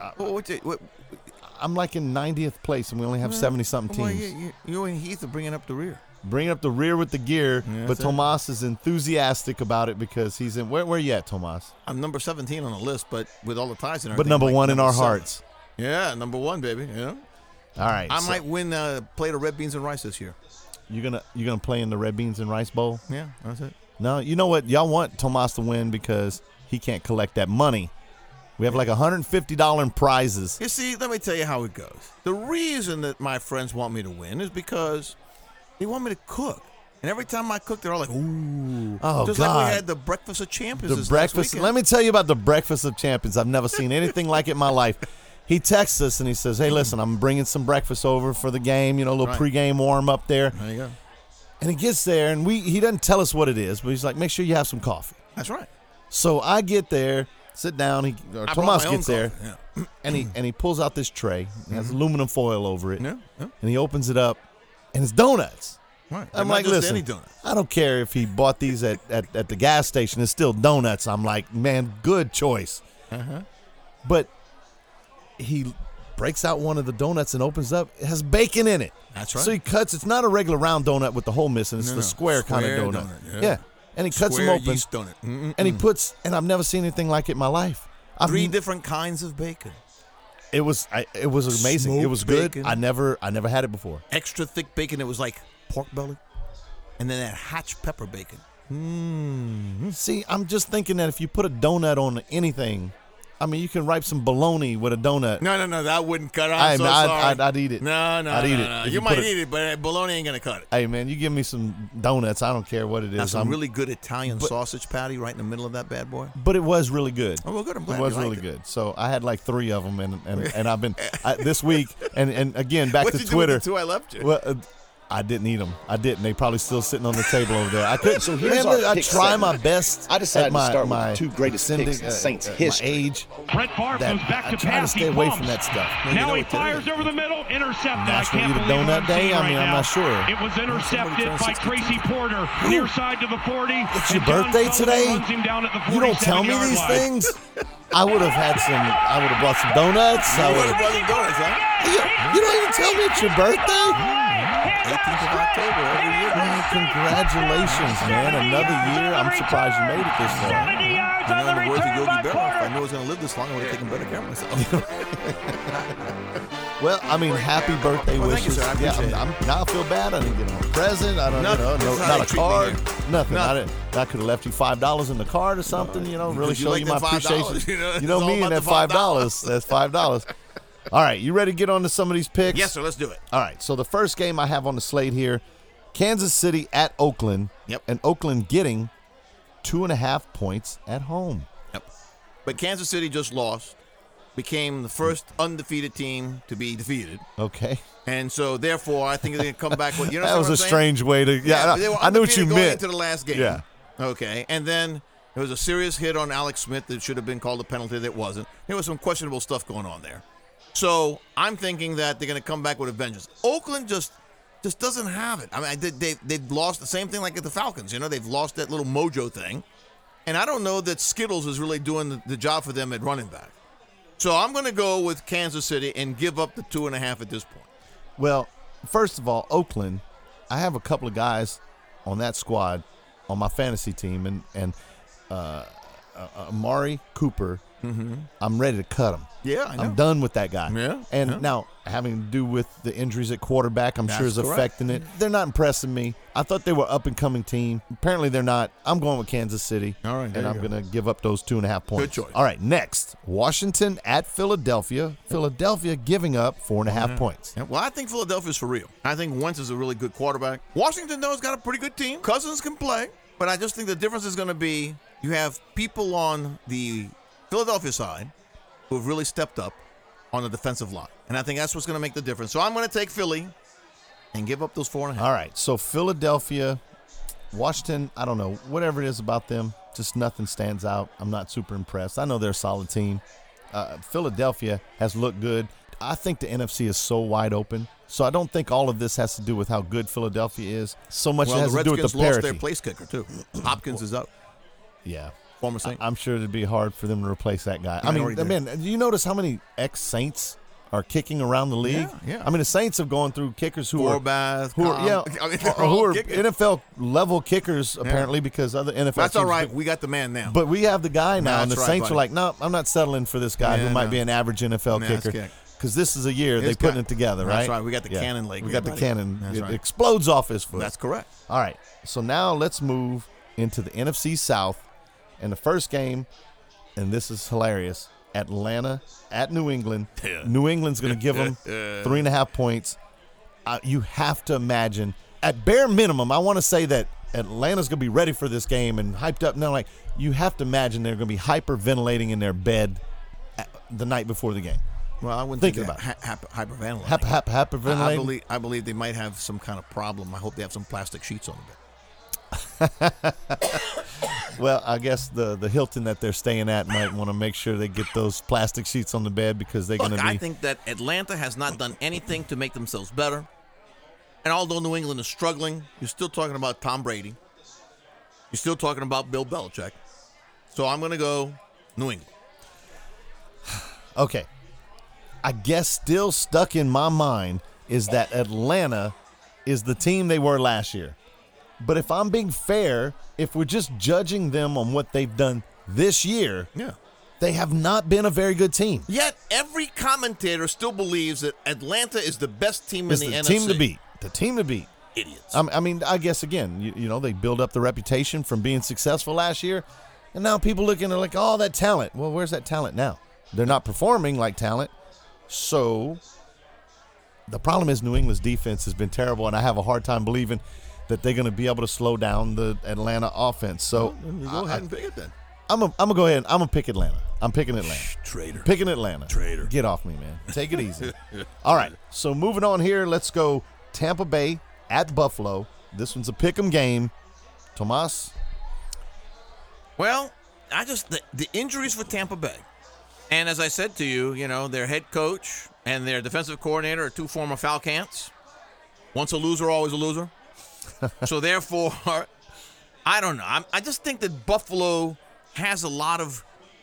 like in 90th place, and we only have 70-something teams. Well, you and Heath are bringing up the rear. Bringing up the rear with the gear, Yeah, but Tomas is enthusiastic about it because he's in. Where you at, Tomas? I'm number 17 on the list, but with all the ties and everything. But number one in our 7. hearts. Yeah, number 1, baby. Yeah. All right. I might win plate of red beans and rice this year. You gonna play in the red beans and rice bowl? Yeah, that's it. No, you know what? Y'all want Tomas to win because he can't collect that money. We have like $150 in prizes. You see, let me tell you how it goes. The reason that my friends want me to win is because they want me to cook. And every time I cook, they're all like, ooh. Oh, just God. like we had the Breakfast of Champions this breakfast. last weekend. Let me tell you about the Breakfast of Champions. I've never seen anything like it in my life. He texts us and he says, hey, listen, I'm bringing some breakfast over for the game, a little pregame warm up there. There you go. And he gets there, and he doesn't tell us what it is, but he's like, make sure you have some coffee. That's right. So I get there, sit down, Tomas gets there, and he pulls out this tray. It has aluminum foil over it, and he opens it up, and it's donuts. Right. I'm Not like, just listen, any donuts. I don't care if he bought these at the gas station. It's still donuts. I'm like, man, good choice. But he breaks out one of the donuts and opens up. It has bacon in it. That's right. So he cuts. It's not a regular round donut with the hole missing. It's the square kind of donut. Yeah. And he cuts them open. Yeast donut. And he puts, and I've never seen anything like it in my life. 3 different kinds of bacon. It was amazing. Smoked it was good. bacon. I never had it before. Extra thick bacon. It was like pork belly. And then that hatch pepper bacon. See, I'm just thinking that if you put a donut on anything, I mean, you can ripe some bologna with a donut. No, that wouldn't cut it. I'm so sorry. I'd eat it. No. I'd eat it. No. If You might put eat it, but bologna ain't going to cut it. Hey, man, you give me some donuts. I don't care what it is. That's some really good Italian sausage patty right in the middle of that bad boy. But it was really good. Oh, well, good. I'm glad it was you liked really good. So I had like 3 of them, and I've been this week, and again, back What'd to you do Twitter. with the 2 I left you? Well, I didn't eat them. I didn't. They probably still sitting on the table over there. I couldn't. So here's our I pick try segment. my best. I decided at my, to start my with the 2 greatest picks in Saints history. My age. Brett Favre that goes back I to try pass. to stay away from that stuff. Now he fires over the middle, intercepted. I National can't Eat a believe Donut what Day? I'm I mean, seeing I'm right not sure. now. It was intercepted by Tracy Porter, near side to the 40. It's your and John birthday Sullivan today? runs him down at the You don't tell me 47-yard these line. things. I would have bought some donuts. You would have brought some donuts, huh? You don't even tell me it's your birthday? 18th of October every year. Man, congratulations, man. Another year. I'm surprised you made it this far. You know, in the words of Yogi Berra, if I knew I was going to live this long, I would have taken better care of myself. Well, I mean, happy birthday thank you, wishes. sir. I appreciate it. Now I feel bad. I didn't get him a present. I don't, not a card. Nothing. I could have left you $5 in the card or something. Really show you my appreciation. You know Me and that $5. That's $5. All right, you ready to get on to some of these picks? Yes, sir. Let's do it. All right. So the first game I have on the slate here, Kansas City at Oakland. Yep. And Oakland getting 2.5 points at home. Yep. But Kansas City just lost. Became the first undefeated team to be defeated. Okay. And so, therefore, I think they're going to come back with, that was a strange way to, I knew what you going meant. into the last game. Yeah. Okay. And then there was a serious hit on Alex Smith that should have been called a penalty that wasn't. There was some questionable stuff going on there. So, I'm thinking that they're going to come back with a vengeance. Oakland just doesn't have it. I mean, they've lost the same thing like at the Falcons. They've lost that little mojo thing. And I don't know that Skittles is really doing the job for them at running back. So I'm going to go with Kansas City and give up the 2.5 at this point. Well, first of all, Oakland, I have a couple of guys on that squad on my fantasy team, and Amari Cooper, I'm ready to cut him. Yeah, I know. I'm done with that guy. Yeah. And now, having to do with the injuries at quarterback, I'm sure is correct. affecting it. They're not impressing me. I thought they were up-and-coming team. Apparently, they're not. I'm going with Kansas City. All right, and I'm going to give up those 2.5 points. Good choice. All right, next, Washington at Philadelphia. Philadelphia giving up 4.5 points. Yeah, well, I think Philadelphia's for real. I think Wentz is a really good quarterback. Washington, though, has got a pretty good team. Cousins can play. But I just think the difference is going to be you have people on the Philadelphia side who have really stepped up on the defensive line. And I think that's what's going to make the difference. So I'm going to take Philly and give up those 4.5. All right, so Philadelphia, Washington, I don't know. Whatever it is about them, just nothing stands out. I'm not super impressed. I know they're a solid team. Philadelphia has looked good. I think the NFC is so wide open. So I don't think all of this has to do with how good Philadelphia is. So much it has to do with the Redskins parity. lost their place kicker, too. Hopkins is up. Yeah. Former Saint. I'm sure it'd be hard for them to replace that guy. I mean, do you notice how many ex-Saints are kicking around the league? Yeah. I mean, the Saints have gone through kickers who are kicking. NFL level kickers apparently because other NFL. That's teams all right. We got the man now. But we have the guy now, and the That's Saints right, are like, no, I'm not settling for this guy who might be an average NFL kicker. Because this is a year they're putting it together, right? That's right. We got the cannon leg. We got the cannon. That's right. It explodes off his foot. That's correct. All right. So now let's move into the NFC South. And the first game, and this is hilarious, Atlanta at New England. Yeah. New England's going to give them 3.5 points. You have to imagine, at bare minimum, I want to say that Atlanta's going to be ready for this game and hyped up. Now, you have to imagine they're going to be hyperventilating in their bed the night before the game. Well, I wouldn't think think about hyperventilating. Hyperventilating? I believe they might have some kind of problem. I hope they have some plastic sheets on the bed. Well, I guess the Hilton that they're staying at might want to make sure they get those plastic sheets on the bed because they're going to be. I think that Atlanta has not done anything to make themselves better. And although New England is struggling, you're still talking about Tom Brady. You're still talking about Bill Belichick. So I'm going to go New England. Okay. I guess still stuck in my mind is that Atlanta is the team they were last year. But if I'm being fair, if we're just judging them on what they've done this year, they have not been a very good team. Yet every commentator still believes that Atlanta is the best team in the NFC. Team to beat. The team to beat. Idiots. I mean, I guess, again, you know, they build up the reputation from being successful last year, and now people looking at like, oh, that talent. Well, where's that talent now? They're not performing like talent. So the problem is New England's defense has been terrible, and I have a hard time believing that they're going to be able to slow down the Atlanta offense. So you go ahead and pick it then. I'm gonna go ahead. I'm gonna pick Atlanta. I'm picking Atlanta. Traitor. Picking Atlanta. Traitor. Get off me, man. Take it easy. All right. So moving on here, let's go Tampa Bay at Buffalo. This one's a pick'em game. Tomas. Well, the injuries for Tampa Bay. And as I said to you, you know, their head coach and their defensive coordinator are two former Falcons. Once a loser, always a loser. So therefore, I don't know. I just think that Buffalo has a lot of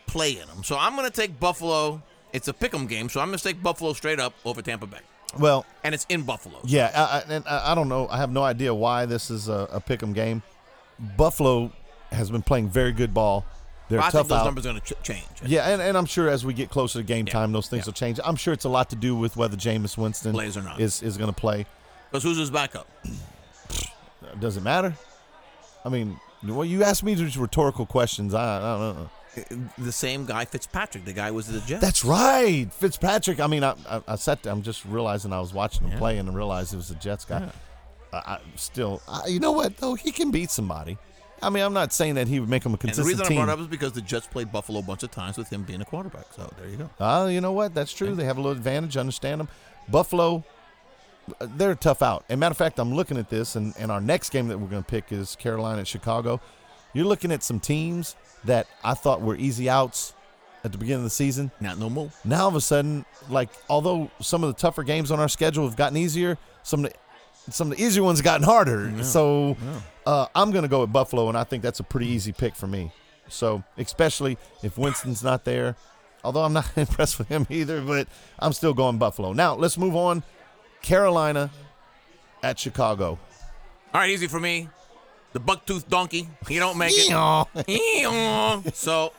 play in them. So I'm going to take Buffalo. It's a pick'em game, so I'm going to take Buffalo straight up over Tampa Bay. Well, and it's in Buffalo. Yeah, I don't know. I have no idea why this is a pick'em game. Buffalo has been playing very good ball. They're I tough think those out. numbers are going to change. Yeah, and I'm sure as we get closer to game time, those things will change. I'm sure it's a lot to do with whether Jameis Winston plays or not. is going to play. Because who's his backup? Does it matter? I mean, well, you asked me these rhetorical questions. I don't know. The same guy, Fitzpatrick. The guy was the Jets. That's right, Fitzpatrick. I mean, I'm just realizing I was watching him play and realized it was the Jets guy. Yeah. You know what though? He can beat somebody. I mean, I'm not saying that he would make him a consistent team. And the reason I brought it up is because the Jets played Buffalo a bunch of times with him being a quarterback. So there you go. You know what? That's true. They have a little advantage. Understand them. Buffalo, they're tough out. And matter of fact, I'm looking at this, and our next game that we're going to pick is Carolina at Chicago. You're looking at some teams that I thought were easy outs at the beginning of the season. Not no more. Now, all of a sudden, like, although some of the tougher games on our schedule have gotten easier, some of the easier ones have gotten harder. Yeah. So I'm going to go with Buffalo, and I think that's a pretty easy pick for me. So especially if Winston's not there, although I'm not impressed with him either, but I'm still going Buffalo. Now, let's move on. Carolina at Chicago. All right, easy for me. The buck-toothed donkey, he don't make it. So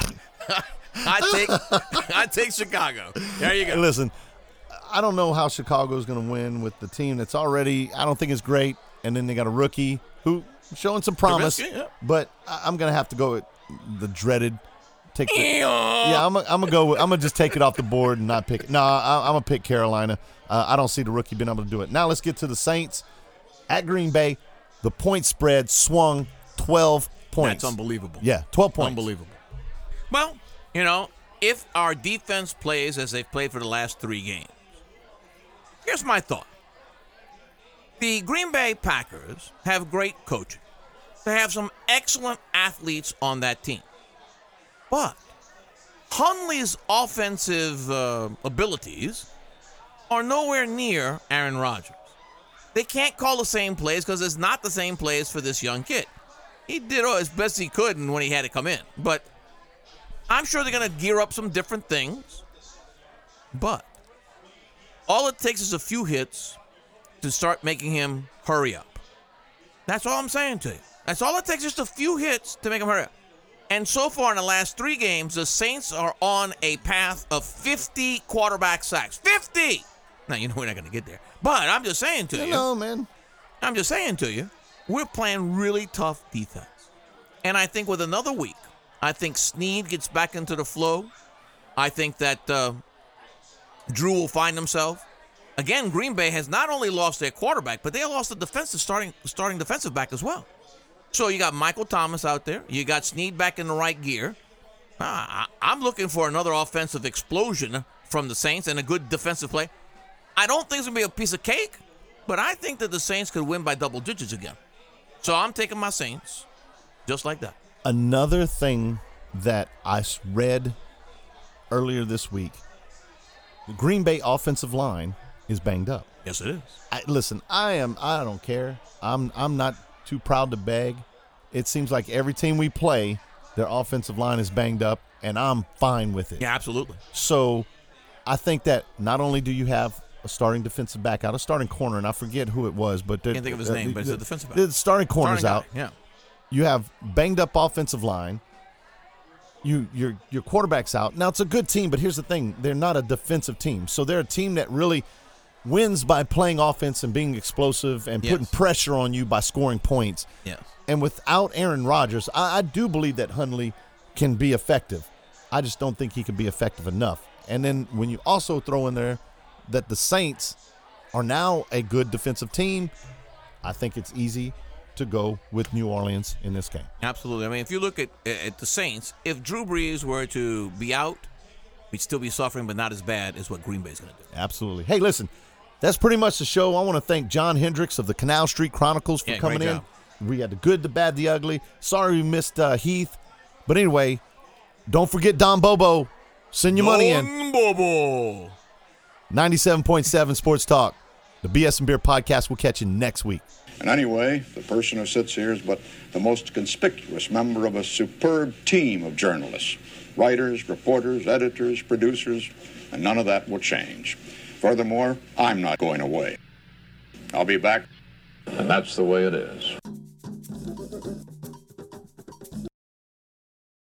I take Chicago. There you go. Hey, listen, I don't know how Chicago's going to win with the team that's already, I don't think it's great, and then they got a rookie who showing some promise. But I'm going to have to go with the dreaded. I'm gonna just take it off the board and not pick it. No, I'm gonna pick Carolina. I don't see the rookie being able to do it. Now let's get to the Saints at Green Bay. The point spread swung 12 points. That's unbelievable. Yeah, 12 points. Unbelievable. Well, you know, if our defense plays as they've played for the last 3 games, here's my thought. The Green Bay Packers have great coaching. They have some excellent athletes on that team. But Hundley's offensive abilities are nowhere near Aaron Rodgers. They can't call the same plays because it's not the same plays for this young kid. He did as best he could when he had to come in. But I'm sure they're going to gear up some different things. But all it takes is a few hits to start making him hurry up. That's all I'm saying to you. That's all it takes, just a few hits to make him hurry up. And so far in the last 3 games, the Saints are on a path of 50 quarterback sacks. 50! Now, you know we're not going to get there. But I'm just saying to you. No, man. I'm just saying to you, we're playing really tough defense. And I think with another week, I think Snead gets back into the flow. I think that Drew will find himself. Again, Green Bay has not only lost their quarterback, but they lost the starting defensive back as well. So you got Michael Thomas out there. You got Snead back in the right gear. I'm looking for another offensive explosion from the Saints and a good defensive play. I don't think it's going to be a piece of cake, but I think that the Saints could win by double digits again. So I'm taking my Saints just like that. Another thing that I read earlier this week, the Green Bay offensive line is banged up. Yes, it is. Listen, I don't care. I'm not too proud to beg. It seems like every team we play, their offensive line is banged up, and I'm fine with it. Yeah, absolutely. So I think that not only do you have a starting defensive back out, a starting corner, and I forget who it was, but I can't think of his name, but it's a defensive back. The starting corner's out. Yeah. You have banged up offensive line. Your quarterback's out. Now it's a good team, but here's the thing: they're not a defensive team. So they're a team that really wins by playing offense and being explosive and putting pressure on you by scoring points. Yes. And without Aaron Rodgers, I do believe that Hundley can be effective. I just don't think he can be effective enough. And then when you also throw in there that the Saints are now a good defensive team, I think it's easy to go with New Orleans in this game. Absolutely. I mean, if you look at the Saints, if Drew Brees were to be out, we'd still be suffering, but not as bad as what Green Bay's going to do. Absolutely. Hey, listen, that's pretty much the show. I want to thank John Hendricks of the Canal Street Chronicles for coming in. We had the good, the bad, the ugly. Sorry we missed Heath. But anyway, don't forget Don Bobo. Send your money in. Don Bobo. 97.7 Sports Talk. The BS and Beer Podcast. We'll catch you next week. And anyway, the person who sits here is but the most conspicuous member of a superb team of journalists, writers, reporters, editors, producers, and none of that will change. Furthermore, I'm not going away. I'll be back, and that's the way it is.